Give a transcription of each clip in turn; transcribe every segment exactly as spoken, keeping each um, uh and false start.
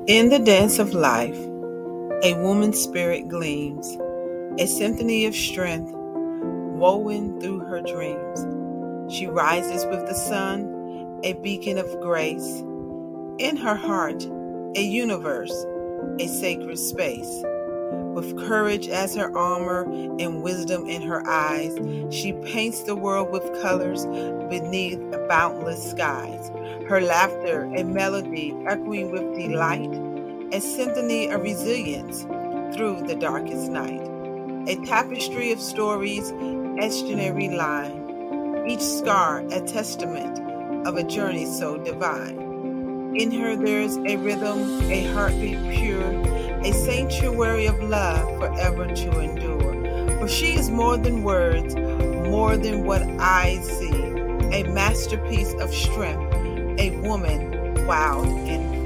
In the dance of life, a woman's spirit gleams, a symphony of strength woven through her dreams. She rises with the sun, a beacon of grace. In her heart, a universe, a sacred space. With courage as her armor and wisdom in her eyes, she paints the world with colors beneath boundless skies. Her laughter, a melody echoing with delight, a symphony of resilience through the darkest night. A tapestry of stories etched in every line, each scar a testament of a journey so divine. In her there's a rhythm, a heartbeat pure, a sanctuary of love forever to endure. For she is more than words, more than what eyes see, a masterpiece of strength, a woman wild and free.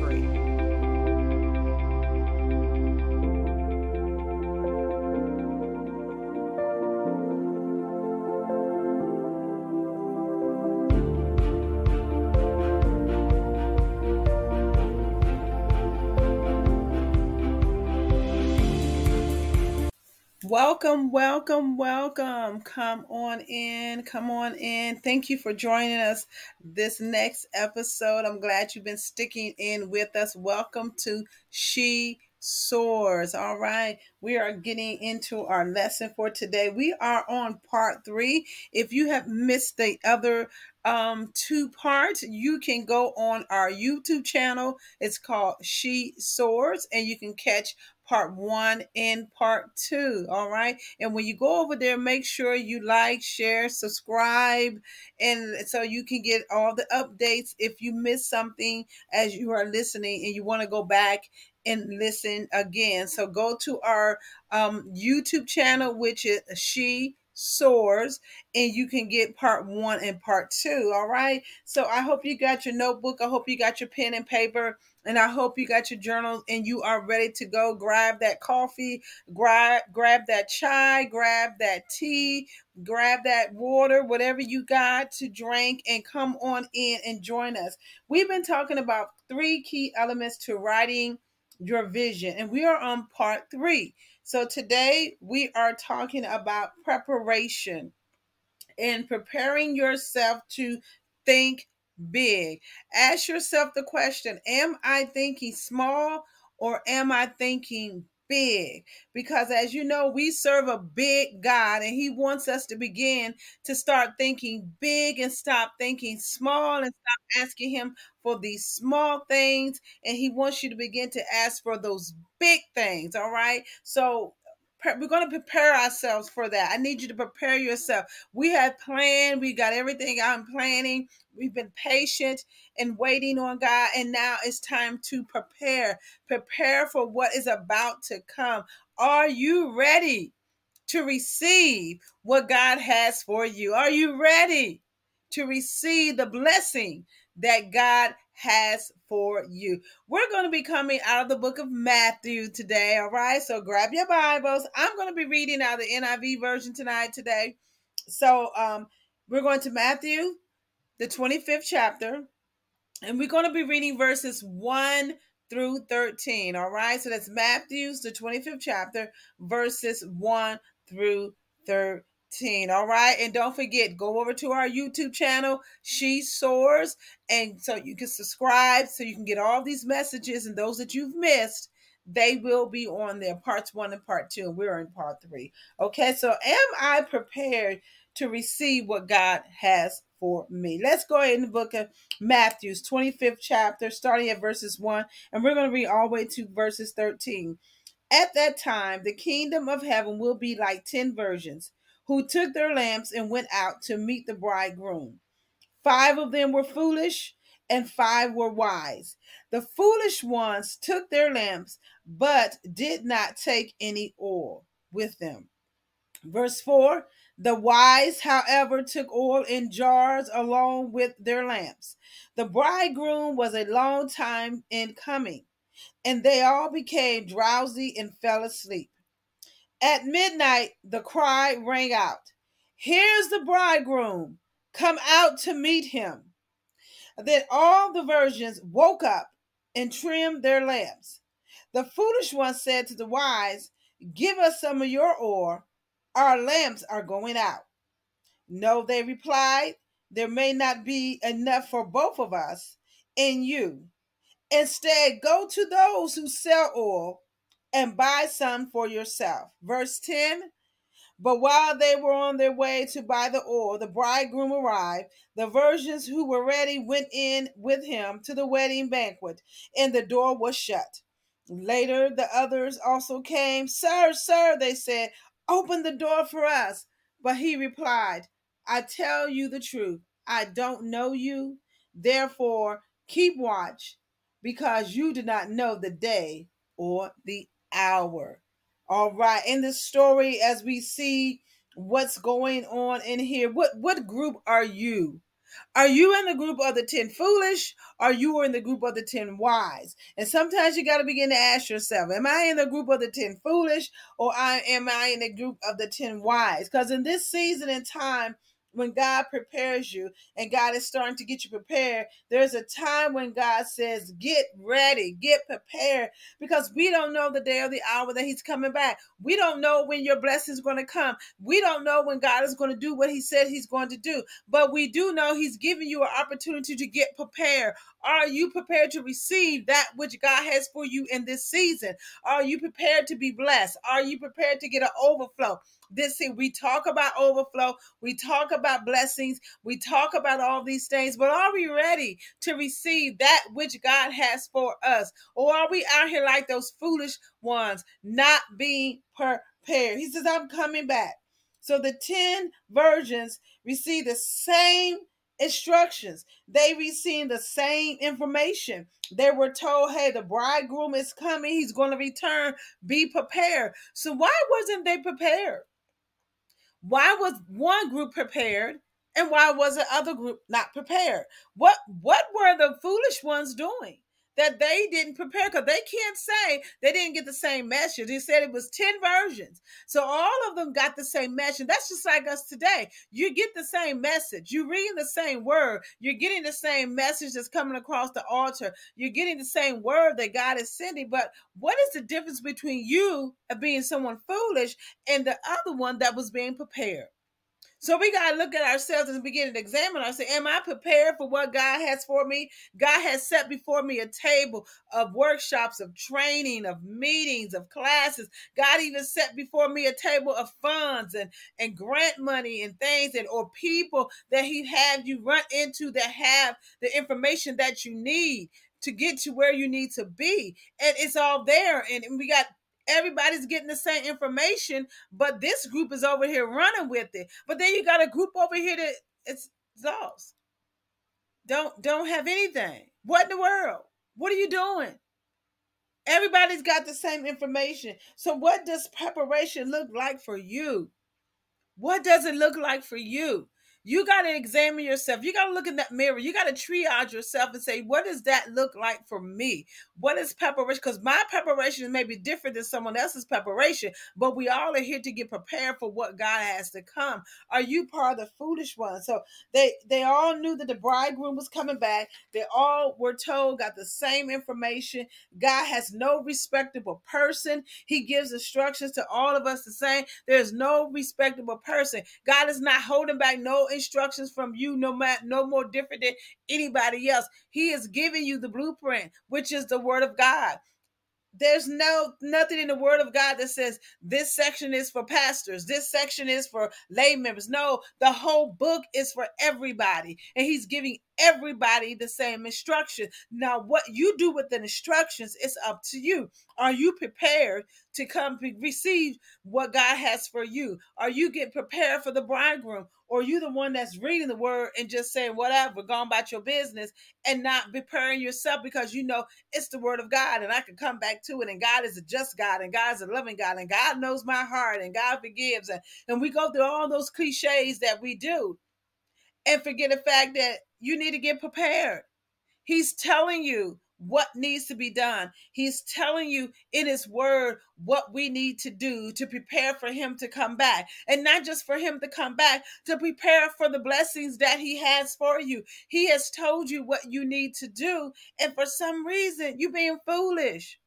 Welcome, welcome, welcome. Come on in, come on in. Thank you for joining us this next episode. I'm glad you've been sticking in with us. Welcome to She Soars. All right, we are getting into our lesson for today. We are on part three. If you have missed the other um two parts, you can go on our YouTube channel. It's called She Soars, and you can catch part one and part two. All right. And when you go over there, make sure you like, share, subscribe, and so you can get all the updates if you miss something as you are listening and you want to go back and listen again. So go to our um, YouTube channel, which is She Soars, and you can get part one and part two. All right. So I hope you got your notebook. I hope you got your pen and paper. And I hope you got your journals and you are ready to go. Grab that coffee, grab, grab that chai, grab that tea, grab that water, whatever you got to drink, and come on in and join us. We've been talking about three key elements to writing your vision, and we are on part three. So today we are talking about preparation and preparing yourself to think big. Ask yourself the question, am I thinking small or am I thinking big? Because as you know, we serve a big God and he wants us to begin to start thinking big and stop thinking small and stop asking him for these small things. And he wants you to begin to ask for those big things. All right. So we're going to prepare ourselves for that. I need you to prepare yourself. We have planned. We got everything I'm planning. We've been patient and waiting on God. And now it's time to prepare. Prepare for what is about to come. Are you ready to receive what God has for you? Are you ready to receive the blessing that God has for you? We're going to be coming out of the book of Matthew today. All right. So grab your Bibles. I'm going to be reading out the N I V version tonight today. So um, we're going to Matthew, the twenty-fifth chapter, and we're going to be reading verses one through thirteen. All right. So that's Matthew's, the twenty-fifth chapter, verses one through thirteen. All right. And don't forget, go over to our YouTube channel, She Soars, and so you can subscribe so you can get all these messages, and those that you've missed, they will be on there, parts one and part two, and we're in part three. Okay, so am I prepared to receive what God has for me? Let's go ahead in the book of Matthew's twenty-fifth chapter, starting at verses one, and we're going to read all the way to verses thirteen. At that time, the kingdom of heaven will be like ten virgins who took their lamps and went out to meet the bridegroom. Five of them were foolish and five were wise. The foolish ones took their lamps, but did not take any oil with them. Verse four, the wise, however, took oil in jars along with their lamps. The bridegroom was a long time in coming, and they all became drowsy and fell asleep. At midnight, the cry rang out, "Here's the bridegroom, come out to meet him." Then all the virgins woke up and trimmed their lamps. The foolish one said to the wise, give us some of your oil, our lamps are going out. No, they replied, there may not be enough for both of us and you. Instead, go to those who sell oil and buy some for yourself. Verse ten. But while they were on their way to buy the oil, the bridegroom arrived. The virgins who were ready went in with him to the wedding banquet, and the door was shut. Later, the others also came. Sir, sir, they said, open the door for us. But he replied, I tell you the truth. I don't know you. Therefore, keep watch, because you do not know the day or the hour. All right. In this story, as we see what's going on in here, what what group are you? Are you in the group of the ten foolish? Or you are in the group of the ten wise? And sometimes you got to begin to ask yourself, am I in the group of the ten foolish, or I, am I in the group of the ten wise? Because in this season and time, when God prepares you and God is starting to get you prepared, there's a time when God says, get ready, get prepared, because we don't know the day or the hour that he's coming back. We don't know when your blessing is going to come. We don't know when God is going to do what he said he's going to do, but we do know he's giving you an opportunity to get prepared. Are you prepared to receive that which God has for you in this season? Are you prepared to be blessed? Are you prepared to get an overflow? This thing, we talk about overflow, we talk about blessings, we talk about all these things, but are we ready to receive that which God has for us? Or are we out here like those foolish ones, not being prepared? He says, I'm coming back. So the ten virgins received the same instructions. They received the same information. They were told, hey, the bridegroom is coming, he's going to return, be prepared. So why wasn't they prepared? Why was one group prepared and why was the other group not prepared? What what were the foolish ones doing that they didn't prepare? Because they can't say they didn't get the same message. He said it was ten versions. So all of them got the same message. That's just like us today. You get the same message. You're reading the same word. You're getting the same message that's coming across the altar. You're getting the same word that God is sending. But what is the difference between you being someone foolish and the other one that was being prepared? So we got to look at ourselves and begin to examine ourselves. Am I prepared for what God has for me? God has set before me a table of workshops, of training, of meetings, of classes. God even set before me a table of funds and, and grant money and things, and or people that he had you run into that have the information that you need to get to where you need to be. And it's all there. And we got everybody's getting the same information, but this group is over here running with it. But then you got a group over here that it's lost. Don't don't have anything. What in the world? What are you doing? Everybody's got the same information. So what does preparation look like for you? What does it look like for you? You got to examine yourself. You got to look in that mirror. You got to triage yourself and say, what does that look like for me? What is preparation? Because my preparation may be different than someone else's preparation, but we all are here to get prepared for what God has to come. Are you part of the foolish one? So they, they all knew that the bridegroom was coming back. They all were told, got the same information. God has no respectable person. He gives instructions to all of us the same. There's no respectable person. God is not holding back no instructions from you, no matter no more different than anybody else. He is giving you the blueprint, which is the word of God. There's no nothing in the word of God that says this section is for pastors, this section is for lay members. No, the whole book is for everybody, and he's giving everybody the same instruction. Now, what you do with the instructions is up to you. Are you prepared to come receive what God has for you? Are you get prepared for the bridegroom? Or are you the one that's reading the word and just saying whatever, going about your business and not preparing yourself because you know it's the word of God and I can come back to it, and God is a just God and God is a loving God and God knows my heart and God forgives, and, and we go through all those cliches that we do and forget the fact that you need to get prepared. He's telling you what needs to be done. He's telling you in his word what we need to do to prepare for him to come back. And not just for him to come back, to prepare for the blessings that he has for you. He has told you what you need to do. And for some reason, you're being foolish.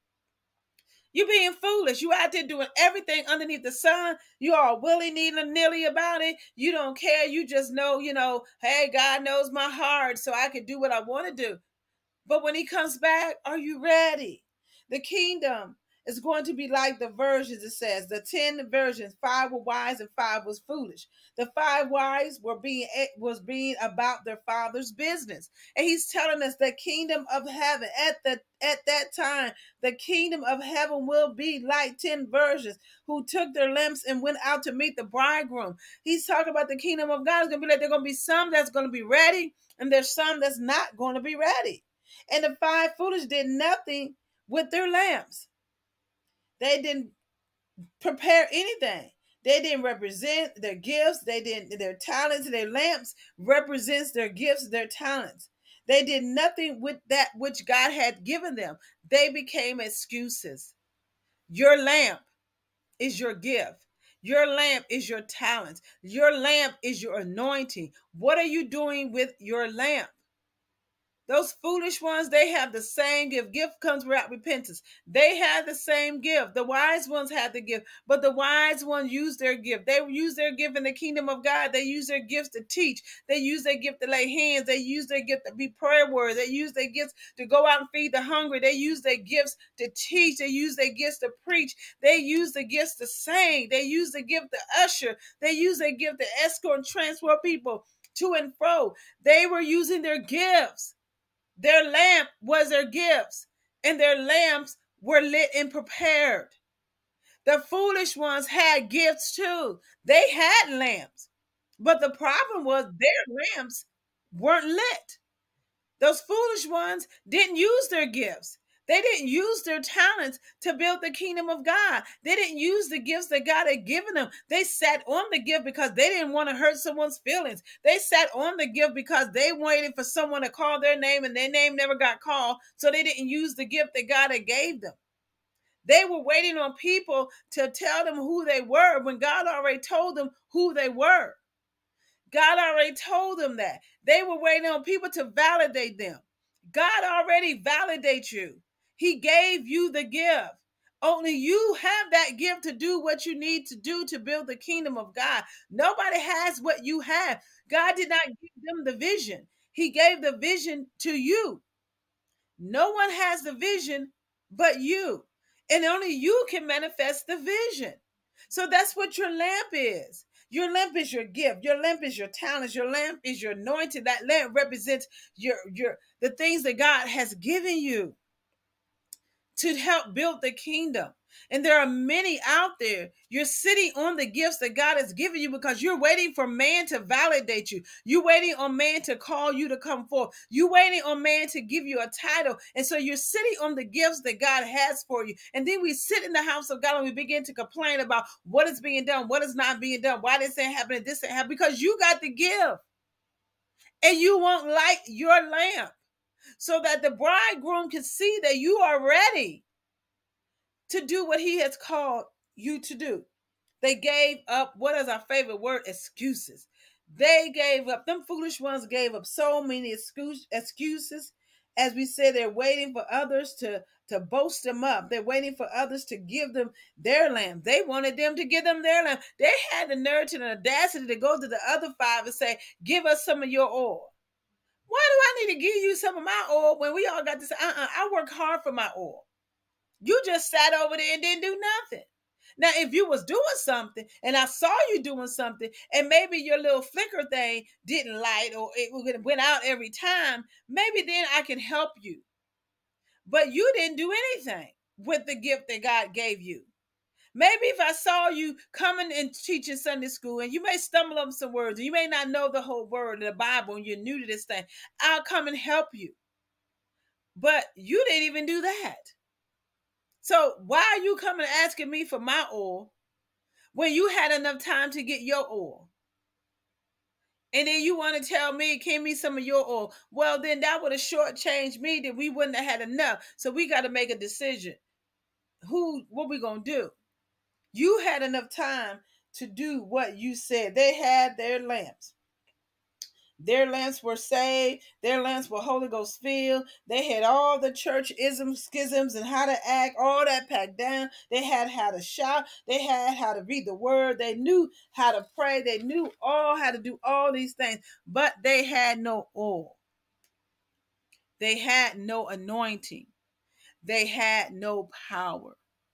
You being foolish. You out there doing everything underneath the sun. You are willy nilly about it. You don't care. You just know, you know, hey, God knows my heart, so I can do what I want to do. But when he comes back, are you ready? The kingdom is going to be like the virgins, it says. The ten virgins, five were wise and five was foolish. The five wise were being was being about their father's business. And he's telling us the kingdom of heaven at the at that time, the kingdom of heaven will be like ten virgins who took their lamps and went out to meet the bridegroom. He's talking about the kingdom of God is going to be like, there's going to be some that's going to be ready, and there's some that's not going to be ready. And the five foolish did nothing with their lamps. They didn't prepare anything. They didn't represent their gifts. They didn't, their talents, their lamps represents their gifts, their talents. They did nothing with that which God had given them. They became excuses. Your lamp is your gift. Your lamp is your talent. Your lamp is your anointing. What are you doing with your lamp? Those foolish ones, they have the same gift. Gift comes without repentance. They had the same gift. The wise ones had the gift, but the wise ones used their gift. They use their gift in the kingdom of God. They use their gifts to teach. They use their gift to lay hands. They use their gift to be prayer warriors. They use their gifts to go out and feed the hungry. They use their gifts to teach. They use their gifts to preach. They use the gifts to sing. They use the gift to usher. They use their gift to escort and transport people to and fro. They were using their gifts. Their lamp was their gifts, and their lamps were lit and prepared. The foolish ones had gifts too. They had lamps, but the problem was their lamps weren't lit. Those foolish ones didn't use their gifts. They didn't use their talents to build the kingdom of God. They didn't use the gifts that God had given them. They sat on the gift because they didn't want to hurt someone's feelings. They sat on the gift because they waited for someone to call their name and their name never got called. So they didn't use the gift that God had gave them. They were waiting on people to tell them who they were when God already told them who they were. God already told them that. They were waiting on people to validate them. God already validates you. He gave you the gift. Only you have that gift to do what you need to do to build the kingdom of God. Nobody has what you have. God did not give them the vision. He gave the vision to you. No one has the vision but you. And only you can manifest the vision. So that's what your lamp is. Your lamp is your gift. Your lamp is your talents. Your lamp is your anointing. That lamp represents your your the things that God has given you to help build the kingdom. And there are many out there. You're sitting on the gifts that God has given you because you're waiting for man to validate you. You're waiting on man to call you to come forth. You're waiting on man to give you a title. And so you're sitting on the gifts that God has for you. And then we sit in the house of God and we begin to complain about what is being done, what is not being done, why this ain't happening, this ain't happening, because you got the gift. And you won't light your lamp so that the bridegroom can see that you are ready to do what he has called you to do. They gave up, what is our favorite word? Excuses. They gave up, them foolish ones gave up so many excuse, excuses. As we said, they're waiting for others to, to boast them up. They're waiting for others to give them their lamb. They wanted them to give them their lamb. They had the nerve and the audacity to go to the other five and say, give us some of your oil. Why do I need to give you some of my oil when we all got this? Uh-uh, I work hard for my oil. You just sat over there and didn't do nothing. Now, if you was doing something and I saw you doing something and maybe your little flicker thing didn't light or it went out every time, maybe then I can help you. But you didn't do anything with the gift that God gave you. Maybe if I saw you coming and teaching Sunday school and you may stumble up some words and you may not know the whole word of the Bible and you're new to this thing, I'll come and help you. But you didn't even do that. So why are you coming asking me for my oil when you had enough time to get your oil? And then you want to tell me, give me some of your oil. Well, then that would have shortchanged me, that we wouldn't have had enough. So we got to make a decision. Who, what we going to do? You had enough time to do what you said. They had their lamps. Their lamps were saved. Their lamps were Holy Ghost filled. They had all the church isms, schisms, and how to act, all that packed down. They had how to shout. They had how to read the word. They knew how to pray. They knew all how to do all these things, but they had no oil. They had no anointing. They had no power.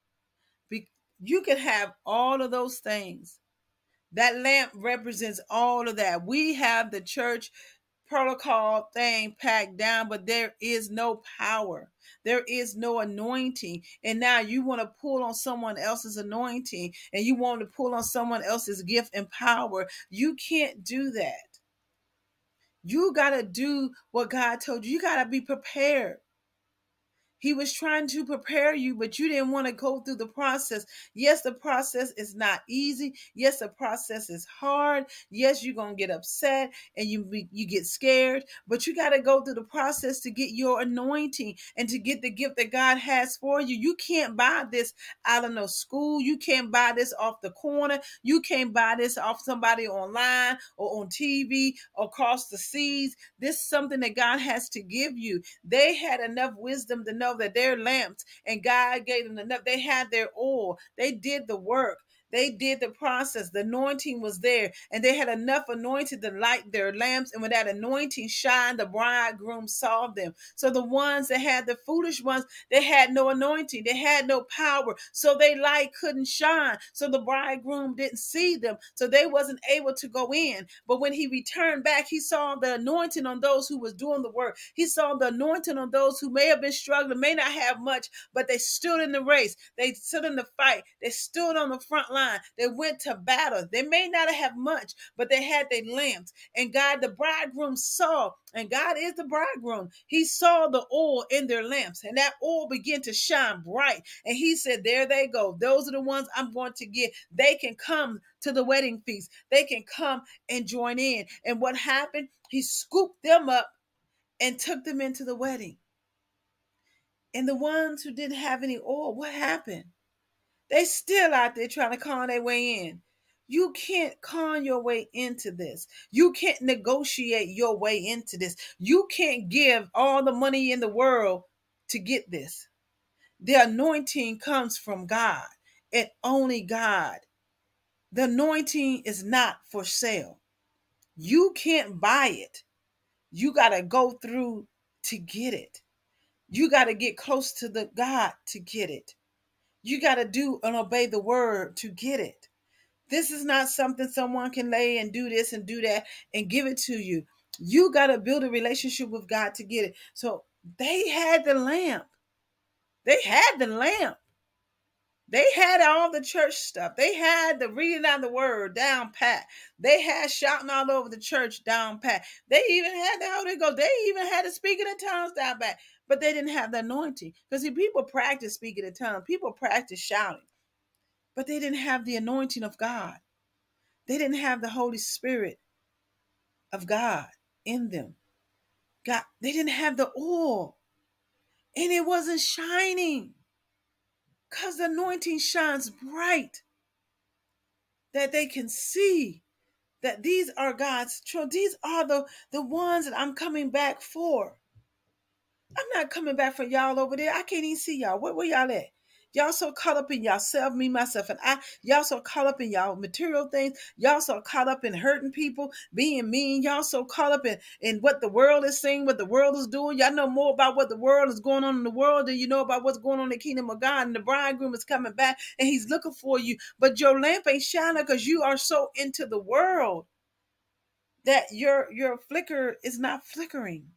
You can have all of those things. That lamp represents all of that. We have the church protocol thing packed down, but there is no power. There is no anointing. And now you want to pull on someone else's anointing, and you want to pull on someone else's gift and power. You can't do that. You got to do what God told you. You got to be prepared. He was trying to prepare you, but you didn't want to go through the process. Yes, the process is not easy. Yes, the process is hard. Yes, you're going to get upset and you you get scared, but you got to go through the process to get your anointing and to get the gift that God has for you. You can't buy this out of no school. You can't buy this off the corner. You can't buy this off somebody online or on T V or across the seas. This is something that God has to give you. They had enough wisdom to know that their lamps, and God gave them enough. They had their oil. They did the work. They did the process. The anointing was there, and they had enough anointing to light their lamps. And when that anointing shined, the bridegroom saw them. So the ones that had the foolish ones, they had no anointing. They had no power. So their light couldn't shine. So the bridegroom didn't see them. So they wasn't able to go in. But when he returned back, he saw the anointing on those who was doing the work. He saw the anointing on those who may have been struggling, may not have much, but they stood in the race. They stood in the fight. They stood on the front line. They went to battle. They may not have much, but they had their lamps. And God, the bridegroom, saw, and God is the bridegroom. He saw the oil in their lamps, and that oil began to shine bright. And he said, there they go. Those are the ones I'm going to get. They can come to the wedding feast. They can come and join in. And what happened? He scooped them up and took them into the wedding. And the ones who didn't have any oil, what happened? They still out there trying to con their way in. You can't con your way into this. You can't negotiate your way into this. You can't give all the money in the world to get this. The anointing comes from God and only God. The anointing is not for sale. You can't buy it. You got to go through to get it. You got to get close to the God to get it. You got to do and obey the word to get it. This is not something someone can lay and do this and do that and give it to you. You got to build a relationship with God to get it. So they had the lamp. They had the lamp. They had all the church stuff. They had the reading of the word down pat. They had shouting all over the church down pat. They even had the Holy Ghost. They even had the speaking in tongues down pat. But they didn't have the anointing. Because see, people practice speaking in tongues. People practice shouting. But they didn't have the anointing of God. They didn't have the Holy Spirit of God in them. God, they didn't have the oil. And it wasn't shining. Because the anointing shines bright. That they can see that these are God's children. These are the, the ones that I'm coming back for. I'm not coming back for y'all over there. I can't even see y'all. Where, where y'all at? Y'all so caught up in yourself, me, myself, and I. Y'all so caught up in y'all material things. Y'all so caught up in hurting people, being mean. Y'all so caught up in, in what the world is saying, what the world is doing. Y'all know more about what the world is going on in the world than you know about what's going on in the kingdom of God. And the bridegroom is coming back and he's looking for you. But your lamp ain't shining because you are so into the world that your, your flicker is not flickering.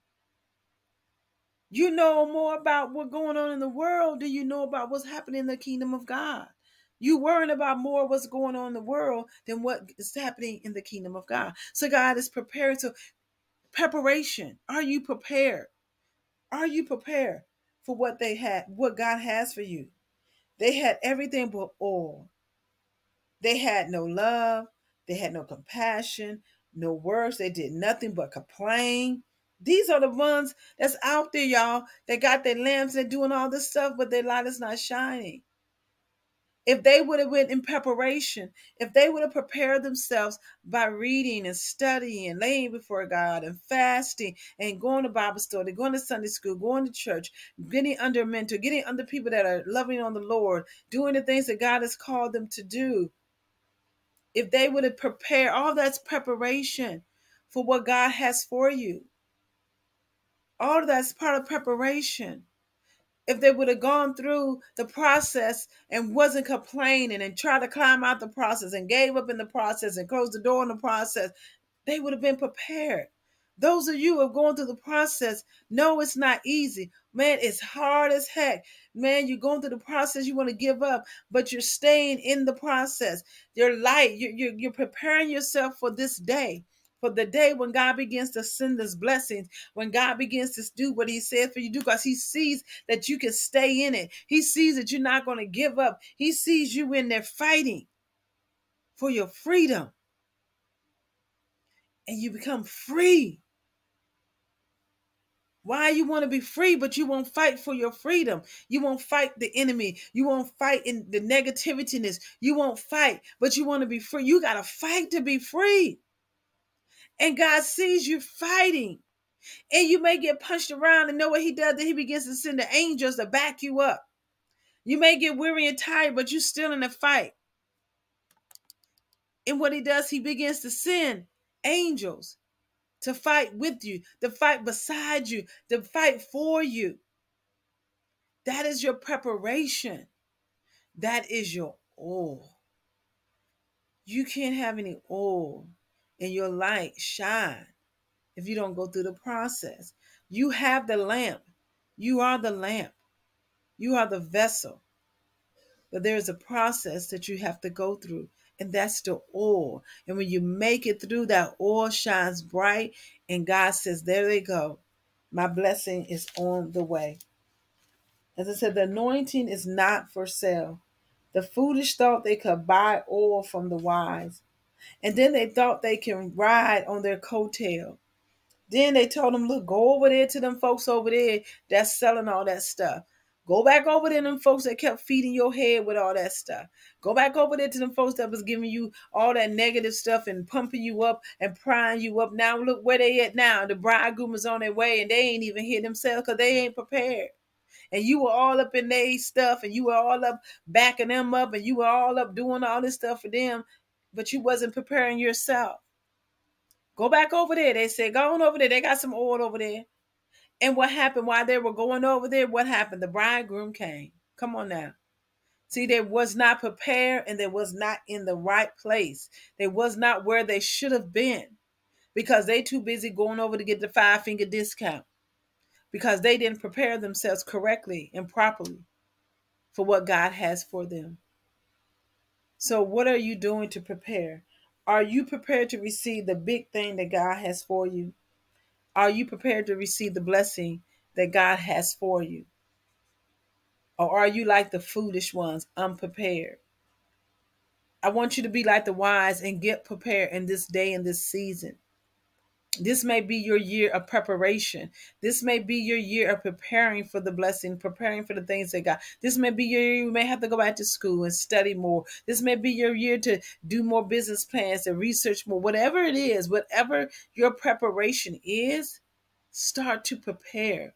You know more about what's going on in the world than you know about what's happening in the kingdom of God. You worrying about more what's going on in the world than what is happening in the kingdom of God. So God is prepared to preparation. Are you prepared? Are you prepared for what they had, what God has for you? They had everything but oil. They had no love. They had no compassion. No works. They did nothing but complain. These are the ones that's out there, y'all. They got their lamps, they're doing all this stuff, but their light is not shining. If they would have went in preparation, if they would have prepared themselves by reading and studying and laying before God and fasting and going to Bible study, going to Sunday school, going to church, getting under a mentor, getting under people that are loving on the Lord, doing the things that God has called them to do, if they would have prepared, all that's preparation for what God has for you. All of that's part of preparation. If they would have gone through the process and wasn't complaining and tried to climb out the process and gave up in the process and closed the door in the process, they would have been prepared. Those of you who are going through the process know it's not easy. Man, it's hard as heck. Man, you're going through the process, you want to give up, but you're staying in the process. You're light. You're, you're, you're preparing yourself for this day. For the day when God begins to send us blessings, when God begins to do what he said for you to do, because he sees that you can stay in it. He sees that you're not going to give up. He sees you in there fighting for your freedom. And you become free. Why you want to be free, but you won't fight for your freedom. You won't fight the enemy. You won't fight in the negativityness. You won't fight, but you want to be free. You got to fight to be free. And God sees you fighting. And you may get punched around, and know what he does, that he begins to send the angels to back you up. You may get weary and tired, but you're still in the fight. And what he does, he begins to send angels to fight with you, to fight beside you, to fight for you. That is your preparation. That is your oil. You can't have any oil in your light shine if you don't go through the process. You have the lamp. You are the lamp. You are the vessel. But there's a process that you have to go through, and that's the oil. And when you make it through, that oil shines bright, and God says, there they go. My blessing is on the way. As I said, the anointing is not for sale. The foolish thought they could buy oil from the wise. And then they thought they can ride on their coattail. Then they told them, look, go over there to them folks over there that's selling all that stuff. Go back over there to them folks that kept feeding your head with all that stuff. Go back over there to them folks that was giving you all that negative stuff and pumping you up and prying you up. Now look where they at now. The bridegroom is on their way, and they ain't even here themselves because they ain't prepared. And you were all up in their stuff, and you were all up backing them up, and you were all up doing all this stuff for them, but you wasn't preparing yourself. Go back over there. They said, go on over there. They got some oil over there. And what happened while they were going over there? What happened? The bridegroom came. Come on now. See, they was not prepared, and they was not in the right place. They was not where they should have been, because they too busy going over to get the five finger discount, because they didn't prepare themselves correctly and properly for what God has for them. So what are you doing to prepare? Are you prepared to receive the big thing that God has for you? Are you prepared to receive the blessing that God has for you? Or are you like the foolish ones, unprepared? I want you to be like the wise and get prepared in this day and this season. This may be your year of preparation. This may be your year of preparing for the blessing, preparing for the things that God. This may be your year you may have to go back to school and study more. This may be your year to do more business plans and research more. Whatever it is, whatever your preparation is, start to prepare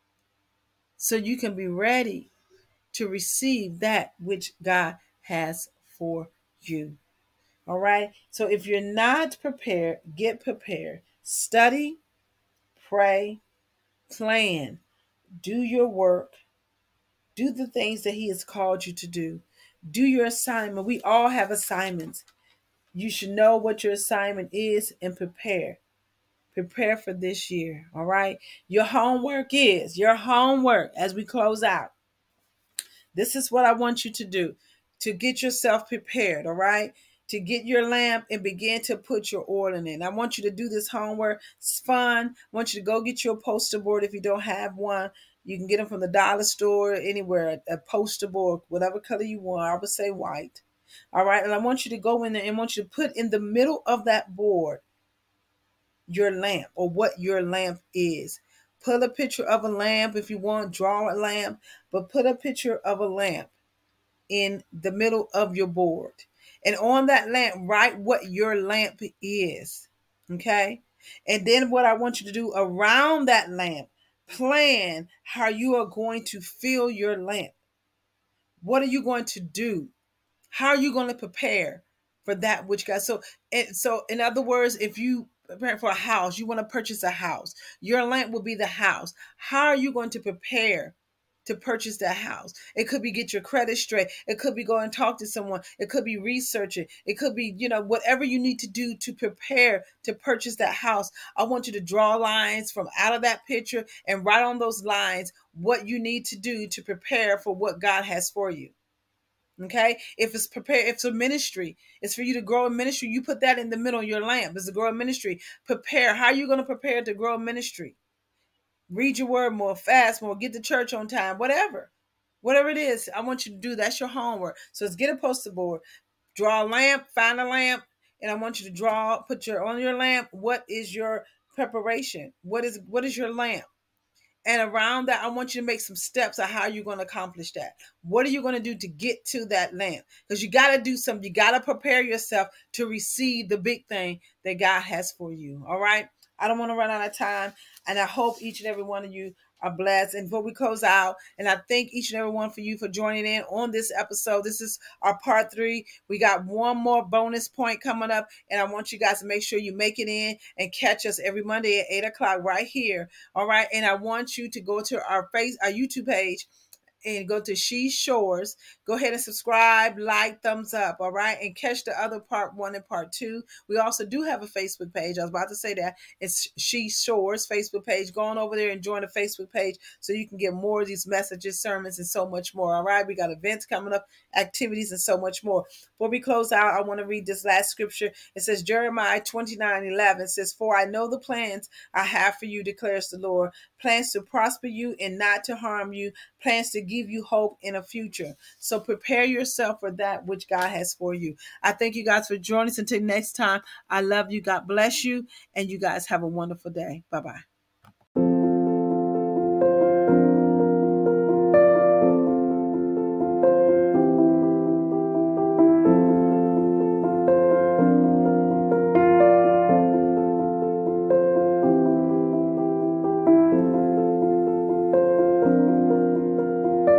so you can be ready to receive that which God has for you. All right. So if you're not prepared, get prepared. Study, pray, plan, do your work, do the things that he has called you to do. Do your assignment. We all have assignments. You should know what your assignment is and prepare. Prepare for this year. All right. Your homework is your homework as we close out. This is what I want you to do to get yourself prepared, all right? To get your lamp and begin to put your oil in it. I want you to do this homework. It's fun. I want you to go get your poster board if you don't have one. You can get them from the dollar store, anywhere, a poster board, whatever color you want. I would say white. All right. And I want you to go in there and I want you to put in the middle of that board your lamp or what your lamp is. Put a picture of a lamp if you want, draw a lamp, but put a picture of a lamp in the middle of your board. And on that lamp, write what your lamp is. Okay? And then what I want you to do around that lamp, plan how you are going to fill your lamp. What are you going to do? How are you going to prepare for that which God? So, and so in other words, if you prepare for a house, you want to purchase a house, your lamp will be the house. How are you going to prepare to purchase that house? It could be get your credit straight. It could be go and talk to someone. It could be researching. It could be, you know, whatever you need to do to prepare to purchase that house. I want you to draw lines from out of that picture and write on those lines what you need to do to prepare for what God has for you. Okay, if it's prepared, if it's a ministry, it's for you to grow a ministry. You put that in the middle of your lamp. It's to grow a ministry. Prepare. How are you going to prepare to grow a ministry? Read your word more, fast more, get to church on time, whatever. Whatever it is, I want you to do. That's your homework. So let's get a poster board, draw a lamp, find a lamp, and I want you to draw, put your on your lamp. What is your preparation? What is what is your lamp? And around that, I want you to make some steps of how you're going to accomplish that. What are you going to do to get to that lamp? Because you got to do something. You got to prepare yourself to receive the big thing that God has for you. All right. I don't want to run out of time. And I hope each and every one of you are blessed. And before we close out, and I thank each and every one for you for joining in on this episode. This is our part three. We got one more bonus point coming up. And I want you guys to make sure you make it in and catch us every Monday at eight o'clock right here. All right. And I want you to go to our face, our YouTube page, and go to She Shores. Go ahead and subscribe, like, thumbs up, all right? And catch the other part one and part two. We also do have a Facebook page. I was about to say that. It's She Shores Facebook page. Go on over there and join the Facebook page so you can get more of these messages, sermons, and so much more, all right? We got events coming up, activities, and so much more. Before we close out, I want to read this last scripture. It says, Jeremiah twenty-nine eleven says, For I know the plans I have for you, declares the Lord, plans to prosper you and not to harm you, plans to give you hope in a future. So prepare yourself for that which God has for you. I thank you guys for joining us. Until next time, I love you. God bless you. And you guys have a wonderful day. Bye-bye.